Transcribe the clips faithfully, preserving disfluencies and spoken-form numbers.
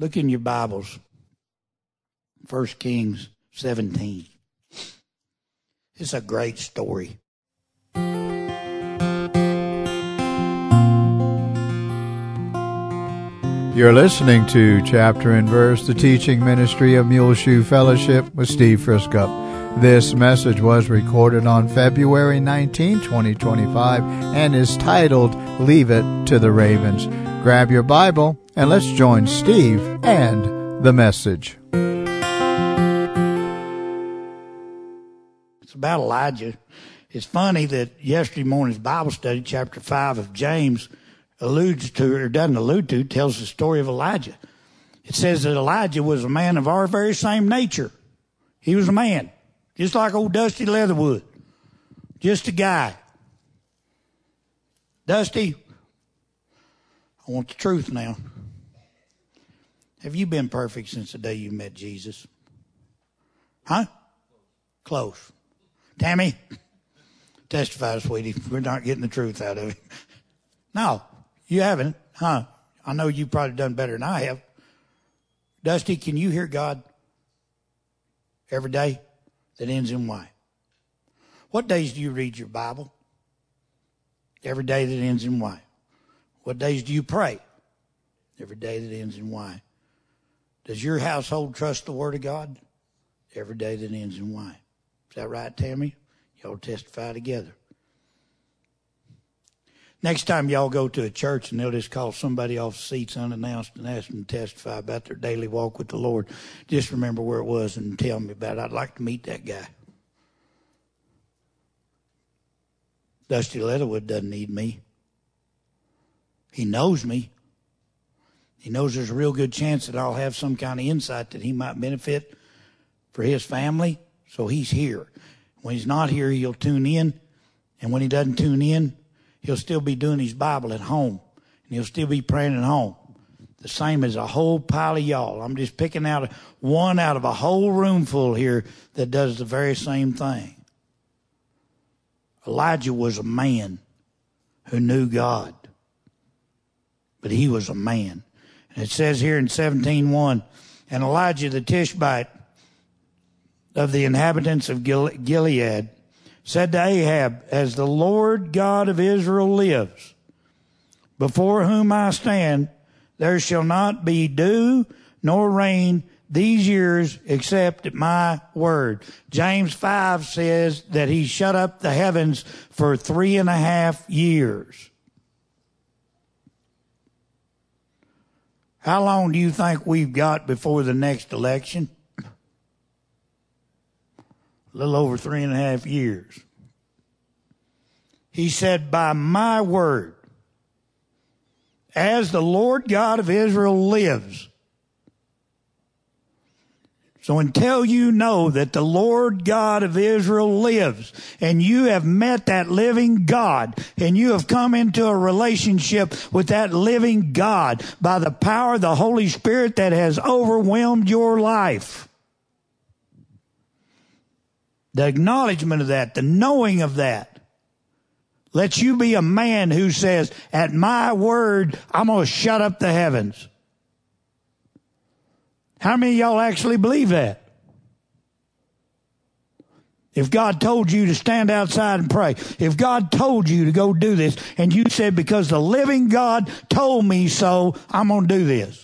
Look in your Bibles. First Kings seventeen. It's a great story. You're listening to Chapter and Verse, the teaching ministry of Muleshoe Fellowship with Steve Friskup. This message was recorded on February nineteenth, twenty twenty-five, and is titled, Leave It to the Ravens. Grab your Bible, and let's join Steve and the message. It's about Elijah. It's funny that yesterday morning's Bible study, chapter five of James, alludes to, or doesn't allude to, tells the story of Elijah. It says that Elijah was a man of our very same nature. He was a man, just like old Dusty Leatherwood. Just a guy. Dusty, I want the truth now. Have you been perfect since the day you met Jesus? Huh? Close. Tammy, testify, sweetie. We're not getting the truth out of it. No, you haven't, huh? I know you've probably done better than I have. Dusty, can you hear God every day that ends in Y? What days do you read your Bible? Every day that ends in Y. What days do you pray? Every day that ends in Y. Does your household trust the Word of God? Every day that ends in Y. Is that right, Tammy? Y'all testify together. Next time y'all go to a church and they'll just call somebody off seats unannounced and ask them to testify about their daily walk with the Lord, just remember where it was and tell me about it. I'd like to meet that guy. Dusty Leatherwood doesn't need me. He knows me. He knows there's a real good chance that I'll have some kind of insight that he might benefit for his family, so he's here. When he's not here, he'll tune in, and when he doesn't tune in, he'll still be doing his Bible at home, and he'll still be praying at home. The same as a whole pile of y'all. I'm just picking out one out of a whole room full here that does the very same thing. Elijah was a man who knew God, but he was a man. And it says here in seventeen one, and Elijah the Tishbite of the inhabitants of Gilead said to Ahab, as the Lord God of Israel lives, before whom I stand, there shall not be dew nor rain these years except at my word. James five says that he shut up the heavens for three and a half years. How long do you think we've got before the next election? A little over three and a half years. He said, by my word, as the Lord God of Israel lives. So until you know that the Lord God of Israel lives and you have met that living God and you have come into a relationship with that living God by the power of the Holy Spirit that has overwhelmed your life, the acknowledgement of that, the knowing of that, lets you be a man who says, at my word, I'm going to shut up the heavens. How many of y'all actually believe that? If God told you to stand outside and pray, if God told you to go do this, and you said, because the living God told me so, I'm going to do this.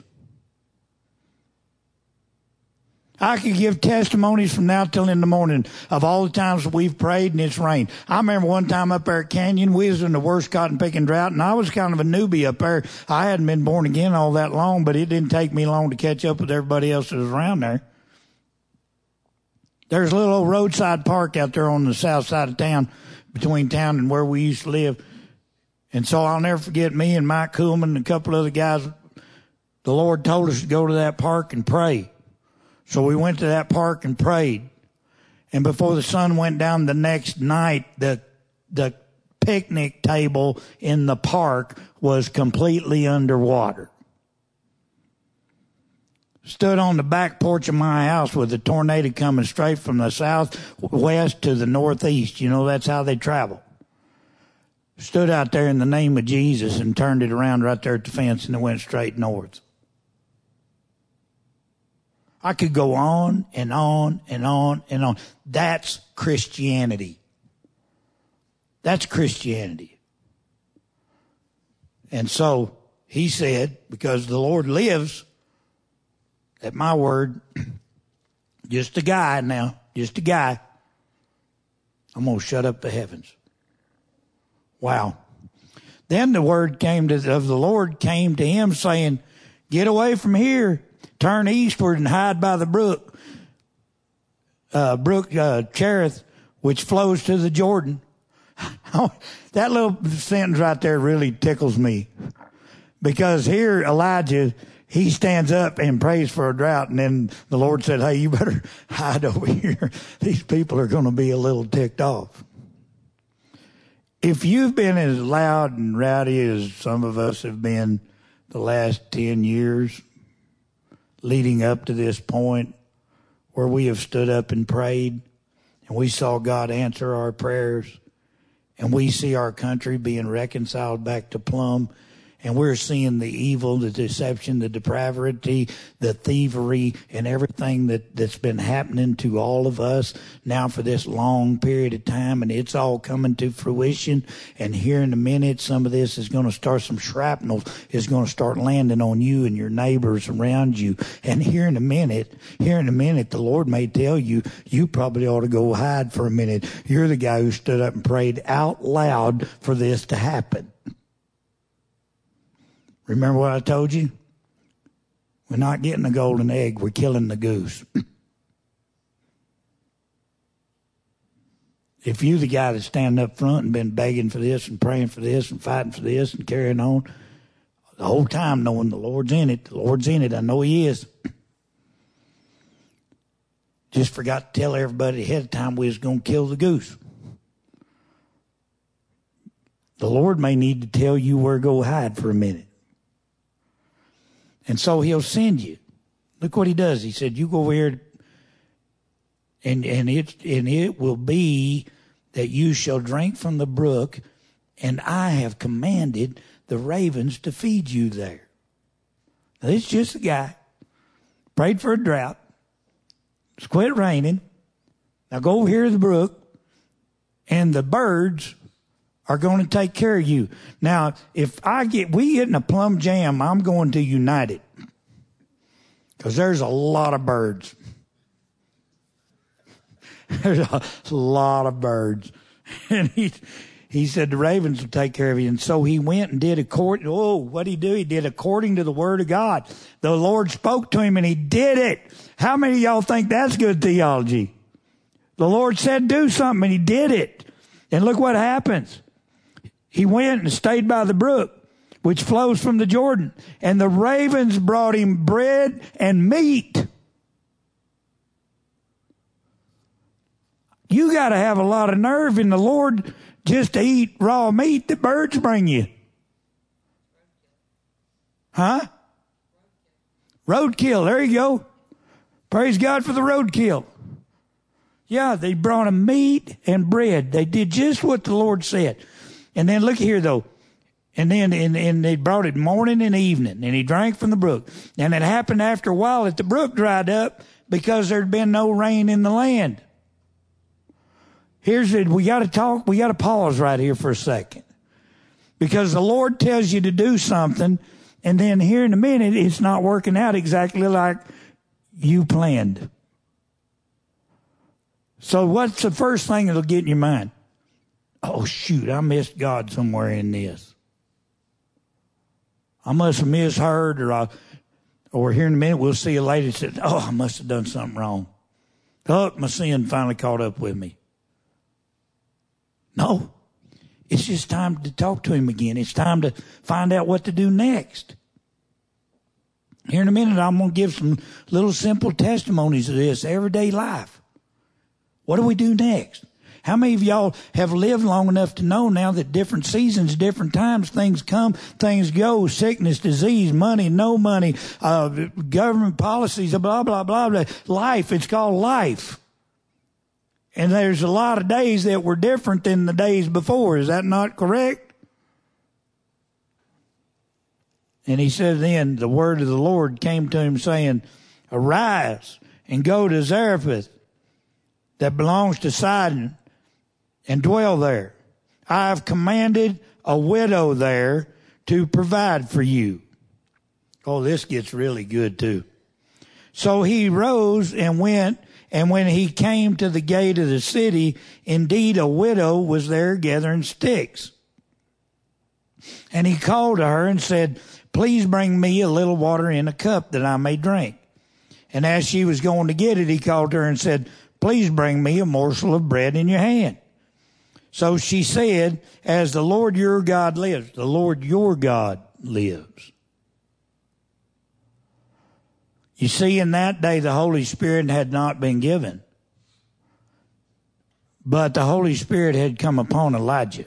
I could give testimonies from now till in the morning of all the times we've prayed and it's rained. I remember one time up there at Canyon, we was in the worst cotton picking drought, and I was kind of a newbie up there. I hadn't been born again all that long, but it didn't take me long to catch up with everybody else that was around there. There's a little old roadside park out there on the south side of town, between town and where we used to live. And so I'll never forget, me and Mike Kuhlman and a couple other guys, the Lord told us to go to that park and pray. So we went to that park and prayed. And before the sun went down the next night, the the picnic table in the park was completely underwater. Stood on the back porch of my house with a tornado coming straight from the southwest to the northeast. You know, that's how they travel. Stood out there in the name of Jesus and turned it around right there at the fence, and it went straight north. I could go on and on and on and on. That's Christianity. That's Christianity. And so he said, because the Lord lives, at my word, just a guy now, just a guy, I'm going to shut up the heavens. Wow. Then the word came to, of the Lord came to him saying, get away from here, turn eastward and hide by the brook, uh, brook, uh, Cherith, which flows to the Jordan. That little sentence right there really tickles me, because here Elijah, he stands up and prays for a drought, and then the Lord said, hey, you better hide over here. These people are going to be a little ticked off. If you've been as loud and rowdy as some of us have been the last ten years leading up to this point where we have stood up and prayed and we saw God answer our prayers and we see our country being reconciled back to plumb, and we're seeing the evil, the deception, the depravity, the thievery, and everything that, that's been happening to all of us now for this long period of time, and it's all coming to fruition. And here in a minute, some of this is going to start, some shrapnel is going to start landing on you and your neighbors around you. And here in a minute, here in a minute, the Lord may tell you, you probably ought to go hide for a minute. You're the guy who stood up and prayed out loud for this to happen. Remember what I told you? We're not getting a golden egg. We're killing the goose. If you're the guy that's standing up front and been begging for this and praying for this and fighting for this and carrying on the whole time knowing the Lord's in it, the Lord's in it, I know he is. Just forgot to tell everybody ahead of time we was going to kill the goose. The Lord may need to tell you where to go hide for a minute. And so he'll send you. Look what he does. He said, you go over here and, and it, and it will be that you shall drink from the brook, and I have commanded the ravens to feed you there. Now, this is just a guy. Prayed for a drought. It's quit raining. Now go over here to the brook, and the birds are going to take care of you. Now, if I get, we get in a plum jam, I'm going to United. Because there's a lot of birds. There's a lot of birds. And he, he said the ravens will take care of you. And so he went and did according, oh, what did he do? He did according to the word of God. The Lord spoke to him and he did it. How many of y'all think that's good theology? The Lord said do something and he did it. And look what happens. He went and stayed by the brook, which flows from the Jordan. And the ravens brought him bread and meat. You got to have a lot of nerve in the Lord just to eat raw meat that birds bring you. Huh? Roadkill. There you go. Praise God for the roadkill. Yeah, they brought him meat and bread. They did just what the Lord said. And then look here, though. And then and, and they brought it morning and evening, and he drank from the brook. And it happened after a while that the brook dried up because there'd been no rain in the land. Here's it. We got to talk. We got to pause right here for a second. Because the Lord tells you to do something, and then here in a minute, it's not working out exactly like you planned. So what's the first thing that'll get in your mind? Oh, shoot, I missed God somewhere in this. I must have misheard, or I, or here in a minute we'll see a lady that said, oh, I must have done something wrong. Oh, my sin finally caught up with me. No, it's just time to talk to him again. It's time to find out what to do next. Here in a minute, I'm going to give some little simple testimonies of this everyday life. What do we do next? How many of y'all have lived long enough to know now that different seasons, different times, things come, things go, sickness, disease, money, no money, uh, government policies, blah, blah, blah, blah. Life, it's called life. And there's a lot of days that were different than the days before. Is that not correct? And he said then, the word of the Lord came to him saying, Arise and go to Zarephath that belongs to Sidon and dwell there. I have commanded a widow there to provide for you. Oh, this gets really good too. So he rose and went, and when he came to the gate of the city, indeed a widow was there gathering sticks. And he called to her and said, please bring me a little water in a cup that I may drink. And as she was going to get it, he called to her and said, please bring me a morsel of bread in your hand. So she said, as the Lord your God lives, the Lord your God lives. You see, in that day, the Holy Spirit had not been given. But the Holy Spirit had come upon Elijah.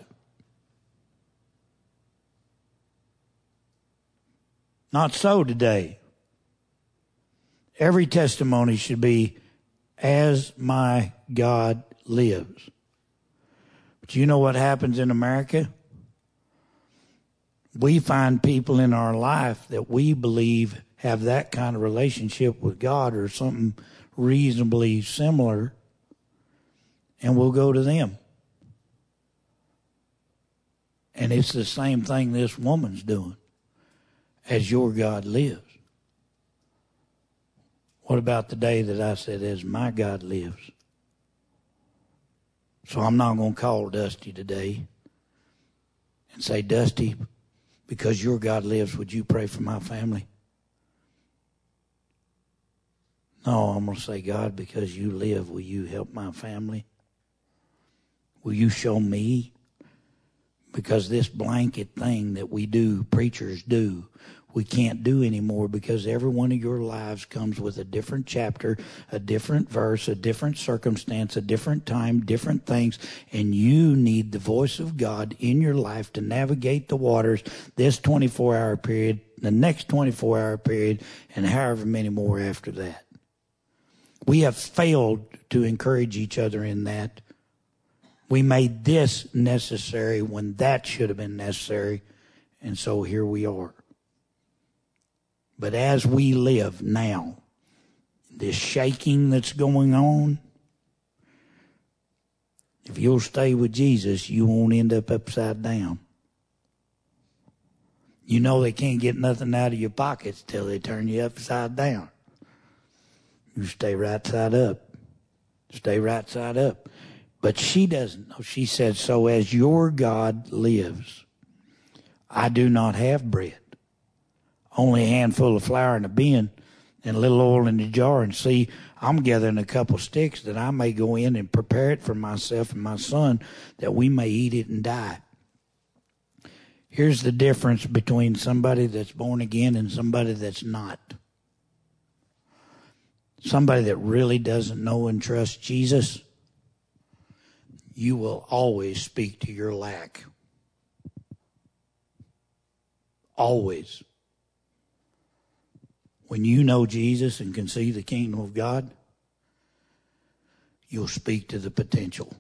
Not so today. Every testimony should be, as my God lives. But you know what happens in America? We find people in our life that we believe have that kind of relationship with God or something reasonably similar, and we'll go to them. And it's the same thing this woman's doing. As your God lives. What about the day that I said, as my God lives? So I'm not going to call Dusty today and say, Dusty, because your God lives, would you pray for my family? No, I'm going to say, God, because you live, will you help my family? Will you show me? Because this blanket thing that we do, preachers do, we can't do anymore, because every one of your lives comes with a different chapter, a different verse, a different circumstance, a different time, different things, and you need the voice of God in your life to navigate the waters this twenty-four hour period, the next twenty-four hour period, and however many more after that. We have failed to encourage each other in that. We made this necessary when that should have been necessary, and so here we are. But as we live now, this shaking that's going on, if you'll stay with Jesus, you won't end up upside down. You know they can't get nothing out of your pockets till they turn you upside down. You stay right side up. Stay right side up. But she doesn't know. She said, so as your God lives, I do not have bread. Only a handful of flour in a bin and a little oil in the jar. And see, I'm gathering a couple sticks that I may go in and prepare it for myself and my son, that we may eat it and die. Here's the difference between somebody that's born again and somebody that's not. Somebody that really doesn't know and trust Jesus, you will always speak to your lack. Always. When you know Jesus and can see the kingdom of God, you'll speak to the potential.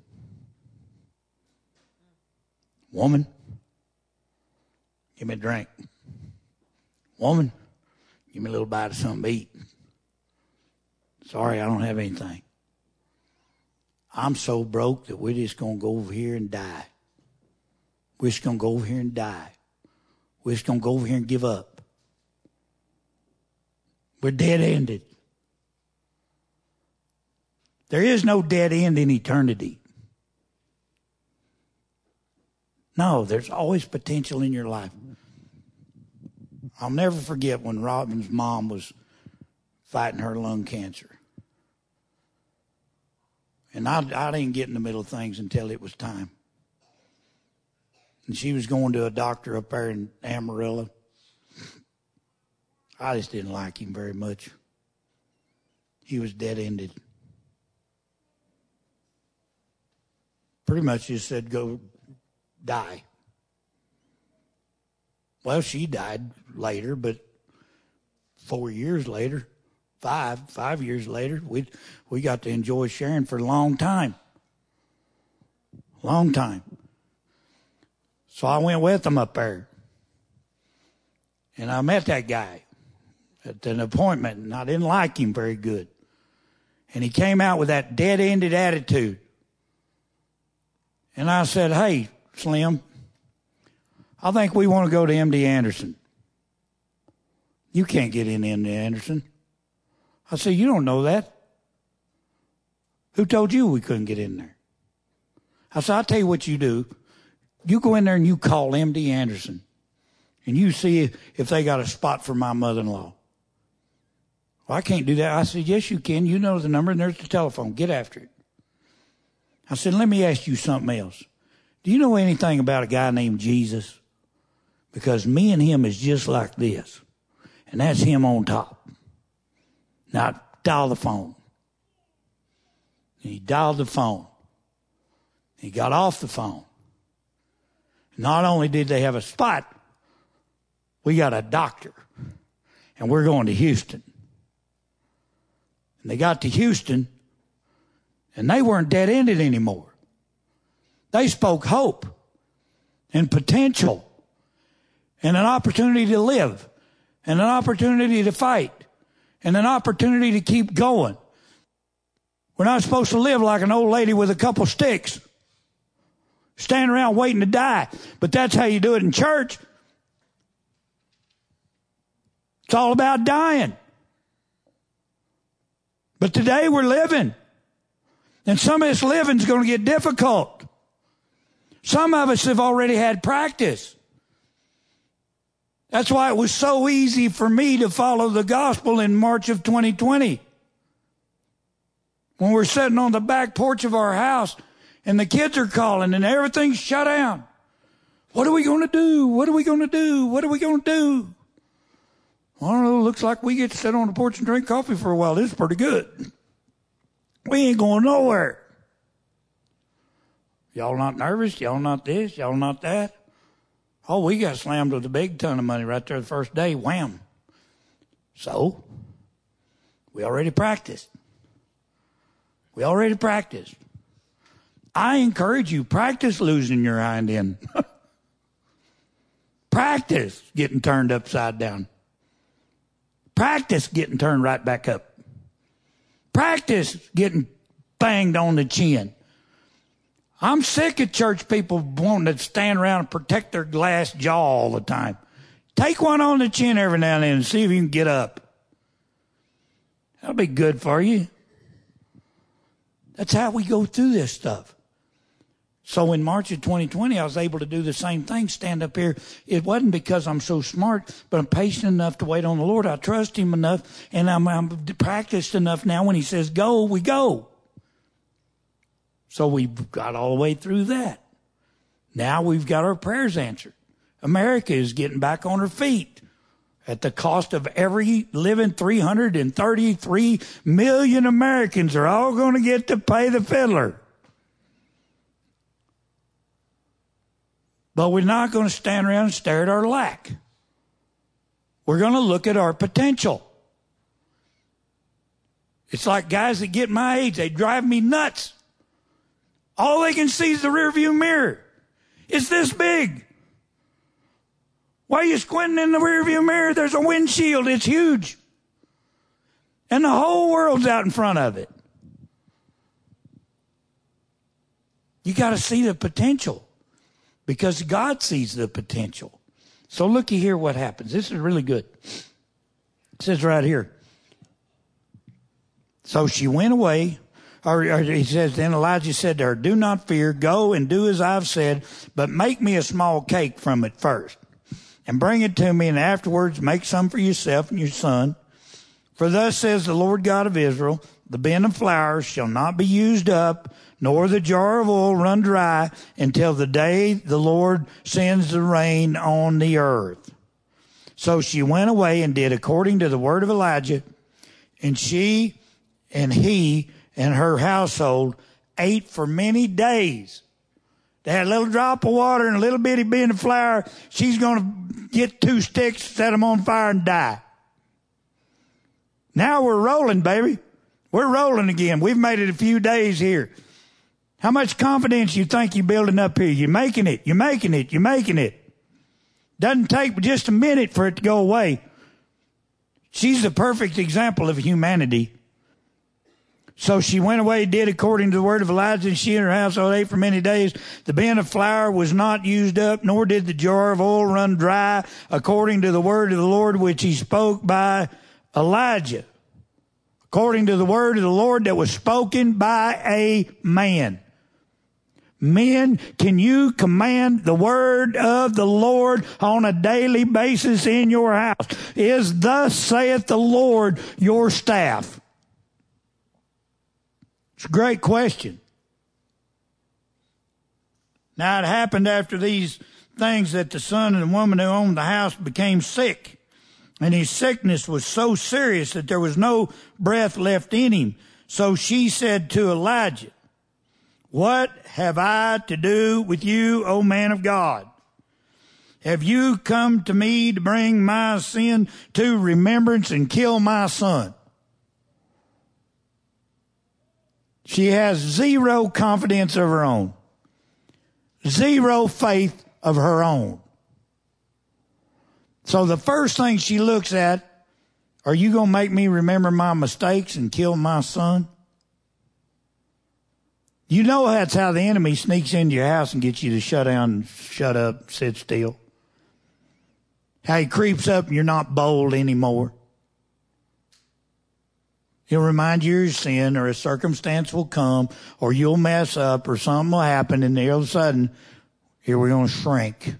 Woman, give me a drink. Woman, give me a little bite of something to eat. Sorry, I don't have anything. I'm so broke that we're just going to go over here and die. We're just going to go over here and die. We're just going to go over here and give up. We're dead-ended. There is no dead end in eternity. No, there's always potential in your life. I'll never forget when Robin's mom was fighting her lung cancer. And I, I didn't get in the middle of things until it was time. And she was going to a doctor up there in Amarillo. I just didn't like him very much. He was dead-ended. Pretty much just said, go die. Well, she died later, but four years later, five, five years later, we we got to enjoy sharing for a long time. Long time. So I went with them up there. And I met that guy. at an appointment, and I didn't like him very good. And he came out with that dead-ended attitude. And I said, hey, Slim, I think we want to go to M D Anderson. You can't get in M D Anderson. I said, you don't know that. Who told you we couldn't get in there? I said, I'll tell you what you do. You go in there and you call M D Anderson. And you see if, if they got a spot for my mother-in-law. Well, I can't do that. I said, yes, you can. You know the number, and there's the telephone. Get after it. I said, let me ask you something else. Do you know anything about a guy named Jesus? Because me and him is just like this. And that's him on top. Now, dial the phone. And he dialed the phone. He got off the phone. Not only did they have a spot, we got a doctor. And we're going to Houston. And they got to Houston, and they weren't dead-ended anymore. They spoke hope and potential and an opportunity to live and an opportunity to fight and an opportunity to keep going. We're not supposed to live like an old lady with a couple sticks, standing around waiting to die. But that's how you do it in church. It's all about dying. But today we're living. And some of this living is going to get difficult. Some of us have already had practice. That's why it was so easy for me to follow the gospel in March of twenty twenty. When we're sitting on the back porch of our house and the kids are calling and everything's shut down. What are we going to do? What are we going to do? What are we going to do? I don't know. Looks like we get to sit on the porch and drink coffee for a while. This is pretty good. We ain't going nowhere. Y'all not nervous? Y'all not this? Y'all not that? Oh, we got slammed with a big ton of money right there the first day. Wham. So, we already practiced. We already practiced. I encourage you, practice losing your hind end. Practice getting turned upside down. Practice getting turned right back up. Practice getting banged on the chin. I'm sick of church people wanting to stand around and protect their glass jaw all the time. Take one on the chin every now and then and see if you can get up. That'll be good for you. That's how we go through this stuff. So in March of twenty twenty, I was able to do the same thing, stand up here. It wasn't because I'm so smart, but I'm patient enough to wait on the Lord. I trust him enough, and I'm, I'm practiced enough now. When he says go, we go. So we got all the way through that. Now we've got our prayers answered. America is getting back on her feet at the cost of every living three hundred thirty-three million Americans are all going to get to pay the fiddler. But we're not going to stand around and stare at our lack. We're going to look at our potential. It's like guys that get my age, they drive me nuts. All they can see is the rearview mirror. It's this big. Why are you squinting in the rearview mirror? There's a windshield. It's huge. And the whole world's out in front of it. You got to see the potential. Because God sees the potential. So looky here what happens. This is really good. It says right here. So she went away. Or, or he says, then Elijah said to her, do not fear. Go and do as I've said. But make me a small cake from it first. And bring it to me. And afterwards make some for yourself and your son. For thus says the Lord God of Israel, the bin of flour shall not be used up, nor the jar of oil run dry until the day the Lord sends the rain on the earth. So she went away and did according to the word of Elijah, and she and he and her household ate for many days. They had a little drop of water and a little bitty bin of flour. She's going to get two sticks, set them on fire, and die. Now we're rolling, baby. We're rolling again. We've made it a few days here. How much confidence you think you're building up here? You're making it. You're making it. You're making it. Doesn't take just a minute for it to go away. She's the perfect example of humanity. So she went away, did according to the word of Elijah, and she and her household ate for many days. The bin of flour was not used up, nor did the jar of oil run dry, according to the word of the Lord which he spoke by Elijah. According to the word of the Lord that was spoken by a man. Men, can you command the word of the Lord on a daily basis in your house? Is thus saith the Lord your staff? It's a great question. Now, it happened after these things that the son and the woman who owned the house became sick. And his sickness was so serious that there was no breath left in him. So she said to Elijah, what have I to do with you, O man of God? Have you come to me to bring my sin to remembrance and kill my son? She has zero confidence of her own. Zero faith of her own. So the first thing she looks at, are you going to make me remember my mistakes and kill my son? You know that's how the enemy sneaks into your house and gets you to shut down, shut up, sit still. How he creeps up and you're not bold anymore. He'll remind you of your sin, or a circumstance will come, or you'll mess up, or something will happen, and all of a sudden, here we're going to shrink.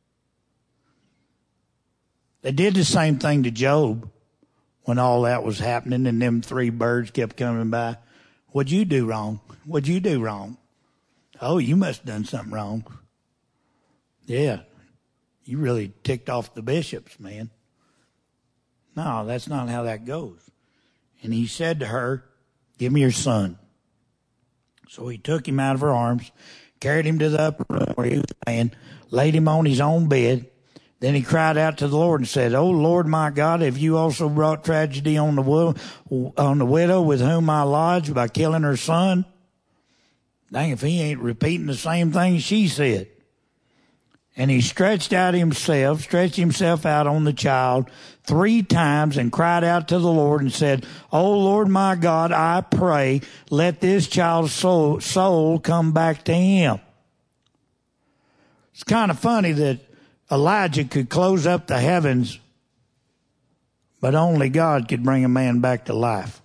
They did the same thing to Job when all that was happening, and them three birds kept coming by. What'd you do wrong? What'd you do wrong? Oh, you must have done something wrong. Yeah, you really ticked off the bishops, man. No, that's not how that goes. And he said to her, give me your son. So he took him out of her arms, carried him to the upper room where he was laying, laid him on his own bed. Then he cried out to the Lord and said, O Lord my God, have you also brought tragedy on the, wo- on the widow with whom I lodged by killing her son? Dang, if he ain't repeating the same thing she said. And he stretched out himself, stretched himself out on the child three times and cried out to the Lord and said, O Lord my God, I pray, let this child's soul, soul come back to him. It's kind of funny that Elijah could close up the heavens, but only God could bring a man back to life.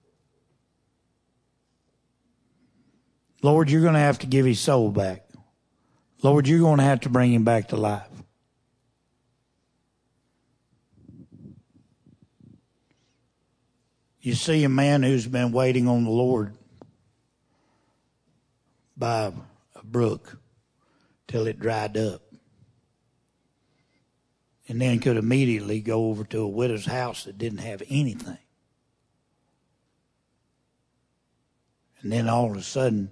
Lord, you're going to have to give his soul back. Lord, you're going to have to bring him back to life. You see a man who's been waiting on the Lord by a brook till it dried up. And then could immediately go over to a widow's house that didn't have anything. And then all of a sudden,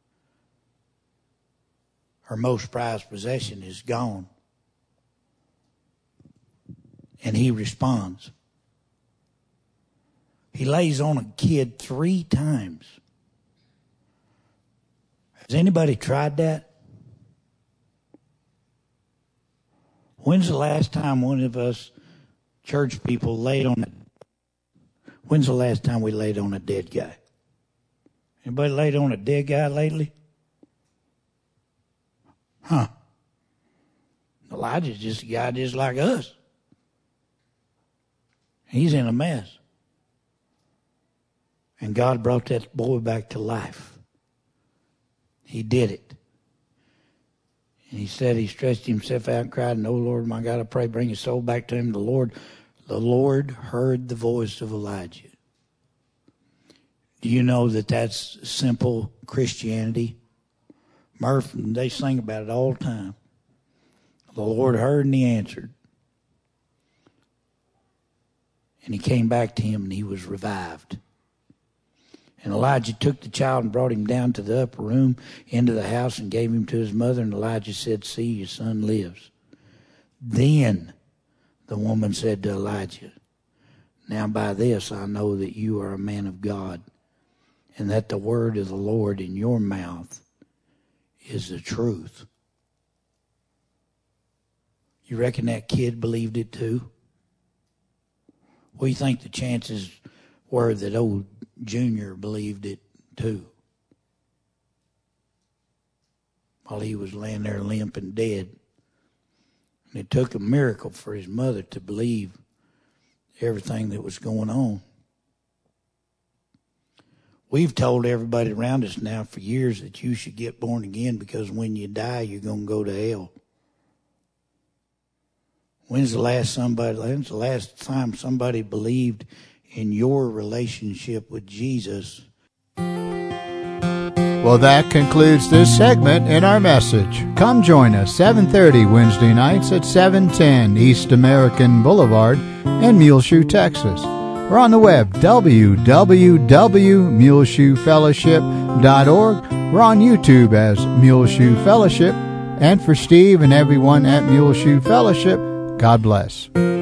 her most prized possession is gone. And he responds. He lays on a kid three times. Has anybody tried that? When's the last time one of us church people laid on a, when's the last time we laid on a dead guy? Anybody laid on a dead guy lately? Huh. Elijah's just a guy just like us. He's in a mess. And God brought that boy back to life. He did it. And he said he stretched himself out and cried, and, oh, Lord, my God, I pray, bring his soul back to him. The Lord, the Lord heard the voice of Elijah. Do you know that that's simple Christianity? Murph, they sing about it all the time. The Lord heard and he answered. And he came back to him and he was revived. And Elijah took the child and brought him down to the upper room into the house and gave him to his mother. And Elijah said, see, your son lives. Then the woman said to Elijah, now by this I know that you are a man of God, and that the word of the Lord in your mouth is the truth. You reckon that kid believed it too? What do you think the chances were that old Junior believed it too? While he was laying there limp and dead. And it took a miracle for his mother to believe everything that was going on. We've told everybody around us now for years that you should get born again because when you die, you're going to go to hell. When's the last somebody? When's the last time somebody believed in your relationship with Jesus? Well, that concludes this segment in our message. Come join us seven thirty Wednesday nights at seven ten East American Boulevard in Muleshoe, Texas. We're on the web, w w w dot muleshoe fellowship dot org. We're on YouTube as Muleshoe Fellowship. And for Steve and everyone at Muleshoe Fellowship, God bless.